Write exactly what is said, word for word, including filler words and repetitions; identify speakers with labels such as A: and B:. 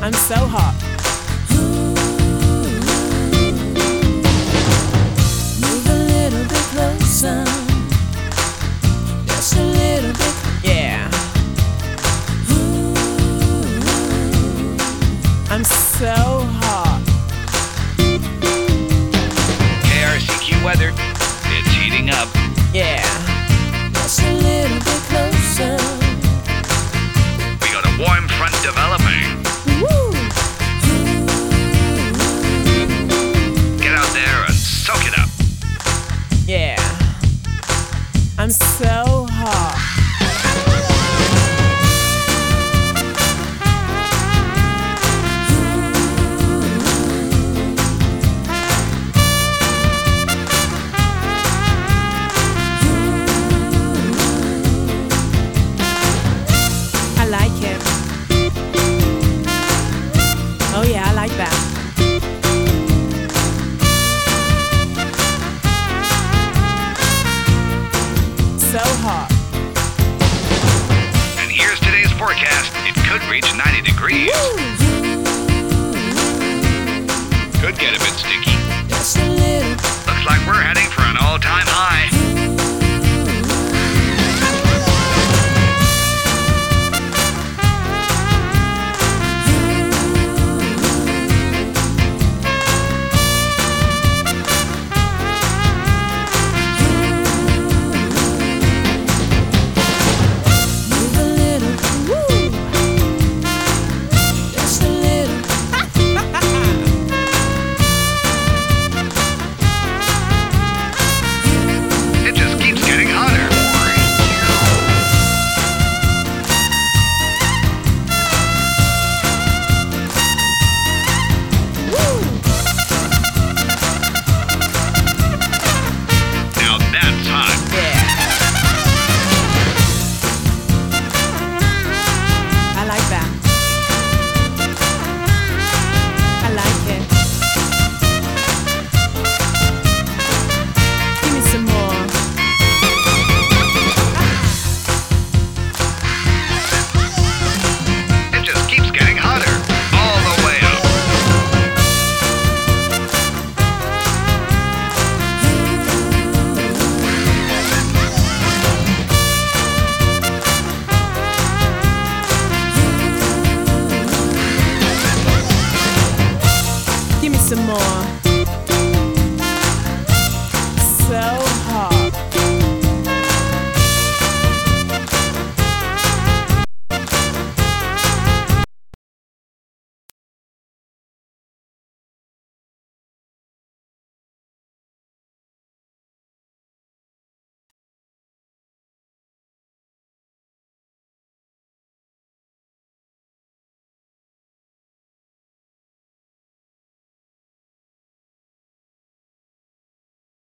A: I'm so hot.
B: Move a little bit closer, just a little bit.
A: Yeah. I'm so hot.
C: K R C Q weather. It's heating up.
A: Yeah.
B: Just a little bit closer.
C: We got a warm front developing.
A: Woo!
C: Get out there and soak it up.
A: Yeah. I'm so hot. I like it. Oh yeah, I like that. So hot.
C: And here's today's forecast. It could reach ninety degrees. Could get a bit sticky.
B: Just a little.
C: Looks like we're heading for an all-time high.